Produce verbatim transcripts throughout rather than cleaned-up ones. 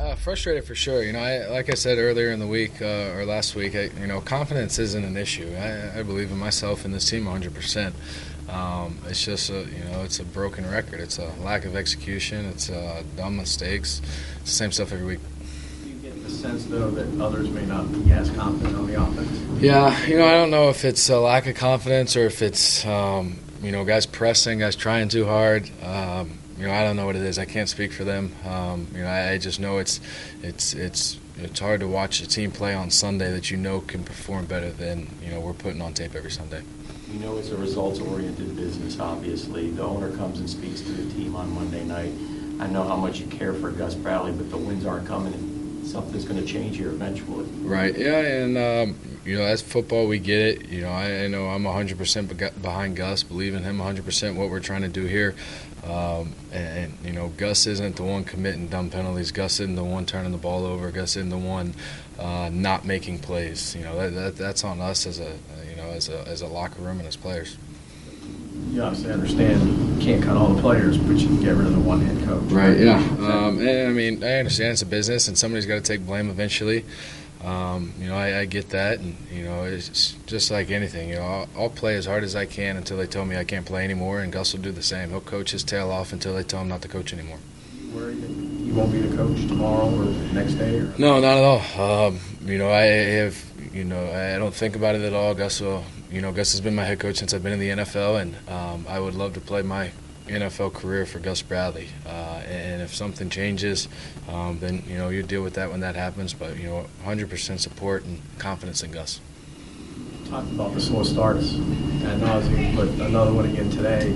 Uh, frustrated for sure. You know, I, like I said earlier in the week uh, or last week, I, you know, confidence isn't an issue. I, I believe in myself and this team one hundred percent. Um, it's just a, you know, it's a broken record. It's a lack of execution. It's uh, dumb mistakes. It's the same stuff every week. Do you get the sense, though, that others may not be as confident on the offense? Yeah, you know, I don't know if it's a lack of confidence or if it's, um, you know, guys pressing, guys trying too hard. Um, You know, I don't know what it is. I can't speak for them. Um, you know, I, I just know it's it's it's it's hard to watch a team play on Sunday that you know can perform better than you know we're putting on tape every Sunday. You know, it's a results-oriented business. Obviously, the owner comes and speaks to the team on Monday night. I know how much you care for Gus Bradley, but the wins aren't coming, and something's going to change here eventually. Right. Yeah, and um, you know, as football, we get it. You know, I, I know I'm one hundred percent behind Gus, believe in him one hundred percent. What we're trying to do here. Um, and, and, you know, Gus isn't the one committing dumb penalties. Gus isn't the one turning the ball over. Gus isn't the one uh, not making plays. You know, that, that, that's on us as a, you know, as a, as a locker room and as players. You obviously understand you can't cut all the players, but you can get rid of the one head coach. Right, yeah. Um, and, I mean, I understand it's a business and somebody's got to take blame eventually. Um, you know, I, I get that, and you know, it's just like anything. You know, I'll, I'll play as hard as I can until they tell me I can't play anymore, and Gus will do the same. He'll coach his tail off until they tell him not to coach anymore. Where you, you won't be the coach tomorrow or the next day? Or? No, not at all. Um, you know, I have, you know, I don't think about it at all. Gus will, you know, Gus has been my head coach since I've been in the N F L, and um, I would love to play my N F L career for Gus Bradley. Uh, and if something changes, um, then, you know, you deal with that when that happens. But, you know, one hundred percent support and confidence in Gus. Talked about the slow starts ad nauseum, but another one again today.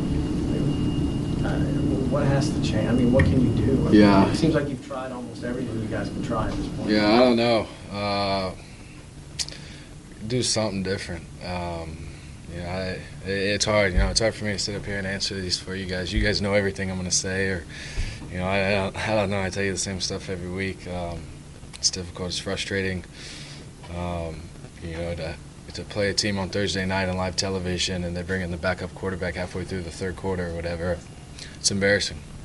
Uh, what has to change? I mean, what can you do? I mean, Yeah. It seems like you've tried almost everything you guys can try at this point. Yeah, I don't know. Uh, do something different. Um, you know, I, it's hard. You know, it's hard for me to sit up here and answer these for you guys. You guys know everything I'm going to say, or you know, I, I, don't, I don't know. I tell you the same stuff every week. Um, it's difficult. It's frustrating. Um, you know, to to play a team on Thursday night on live television and they bring in the backup quarterback halfway through the third quarter or whatever. It's embarrassing.